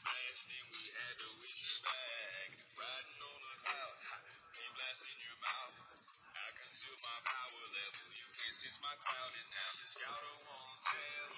Crashed and we had to wish her back. Riding on a cloud, pain blast in your mouth. I conceal my power level. You can't sense my cloud, and now the scouter won't tell